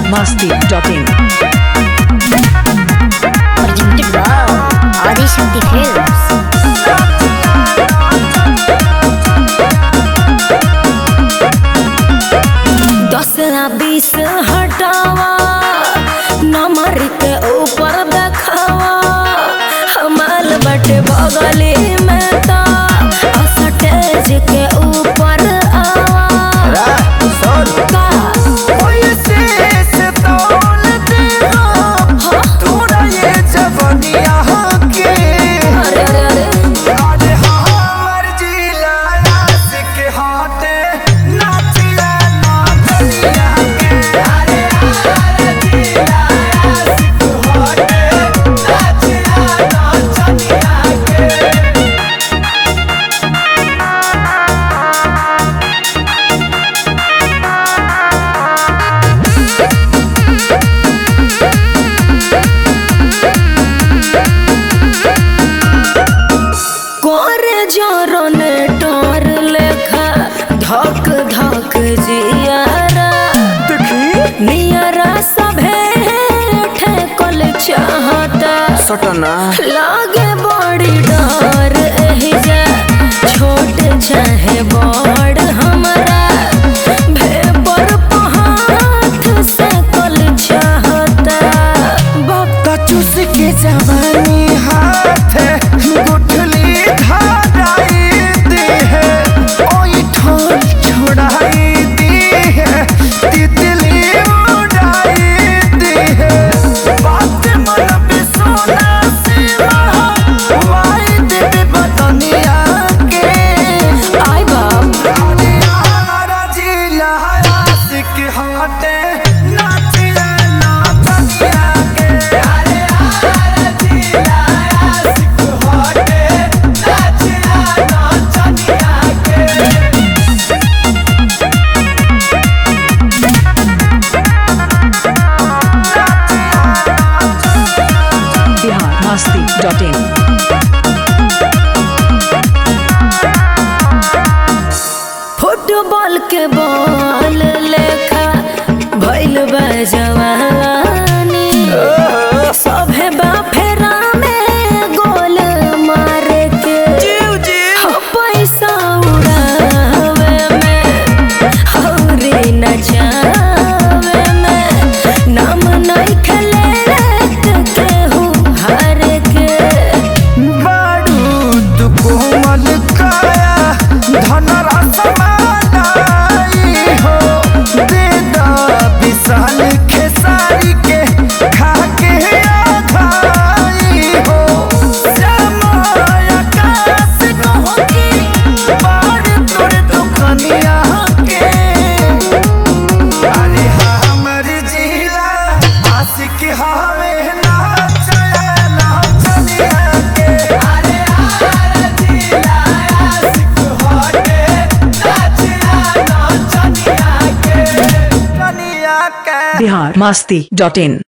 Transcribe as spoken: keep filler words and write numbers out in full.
masti dot in. Presented by Adi Shakti Films. दस बीस हटावा नंबर के ऊपर देखावा हमाल बटे बगली में तो स्टेज के ऊपर आवा का धक धक जियारा नियरा सभे ठेकल चाहता सटना लागे बड़ी डर एहिजा छोट चाहे बड़ हमरा भेपर पहाथ से कल चाहता बाप चूस के जवानी हाथ गुठली धाराई दे है ओई ठोर छोड़ाई दी है तितली उड़ाई दी है बात मन पे सोना से वाई दे बतनिया के आई बाप हमारा जिला आशिक हाथे नाचिया नाचनिया के अरे हमारा जिला आशिक हाथे नाचिया नाचनिया के Bihar masti dot in. Football के बॉल लेखा भइल बा जवानी सभे बा फेरा में गोल मारे के पैसा उड़ावे में हौरी नचावे में नाम नहीं खेले केहू हार के बारूद कोमल काया धनरस मालाई हो दे दा विशाल खेसारी के खा के आधाई हो समय आकाश कहोगी बार तोर दुखनिया के अरे हमर जिला आशिक हवे नाचया नाचनिया के अरे हमारा जिला आशिक होटे नाचया नाचनिया के कनिया के Bihar masti dot in.